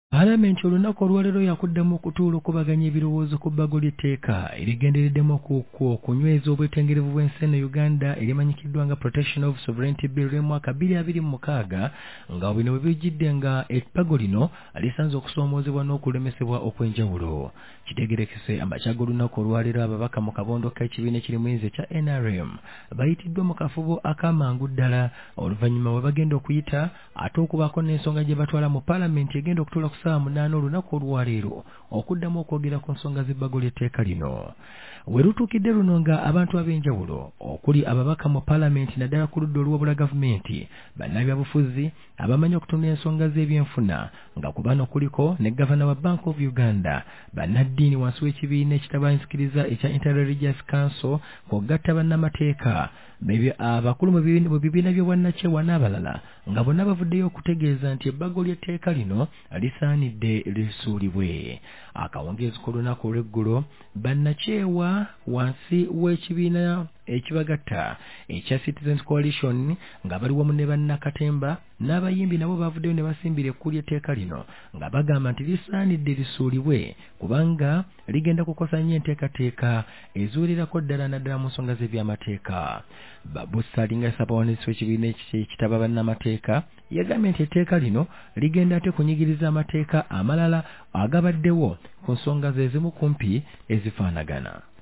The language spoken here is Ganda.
Parliament olunaku olwaleero yakuddamu okutuula okubaganya ebirowoozo ku bbago ly'etteeka erigendereddemu okunyweza obwetengerevu bw'ensi Uganda erimanyikiddwa nga Protection of Sovereignty Bill y'omwaka 2026 nga bino bwe bijjidde nga ebbago lino lisanze okusoomoozebwa n'okulemesebwa okw'enjawulo. Kitegerekese amakya g'olunaku olwaleero ababaka mu kabondo k'ekibiina ekirimu yinza ekya NRM bayitiddwa mu kafubo ak'amangu ddala oluvannyuma we bagenda okuyita ate okubaako n'ensonga gye batwala mu Parliament egenda okutuula ku ssaawa 8 olunaku olwaleero okuddamu okwogera ku nsonga z'ebbago ly'etteeka lino. We lutuukidde luno nga abantu ab'enjawulo okuli ababaka mu Parliament naddala ku ludda oluwabula gavumenti, bannabyabufuzi abamanyi okutunula ensonga z'ebyenfuna nga ku bano kuliko ne Gavana wa Bank of Uganda, bannaddiini wansi w'ekibiina ekitabansikiriza ekya Inter-Religious Council kw'ogatta bannamateeka, abakulu mu bibiina by'obwannakyewa n'abalala nga bonna bavuddeyo okutegeeza nti ebbago ly'etteeka lino lisaanidde lisuulibwe. Akawungeezi k'olunaku olw'eggulo bannakyewa wansi w'ekibiina ekibagatta ekya Citizens Coalition nga bali wamu ne bannakatemba n'abayimbi nabo bavuddeyo ne basimbira ekkulu ly'etteeka lino nga bagamba nti lisaanidde lisuulibwe kubanga ligenda kukosa nnyo enteekateeka eziwererako ddala naddala mu nsonga z'ebyamateeka. Babu Salinga Sabawanisi w'ekibiina ekitaba bannamateeka yagambye nti etteeka lino ligenda ate kunyigiriza amateeka amalala agabaddewo ku nsonga ze zimu kumpi ezifaanagana.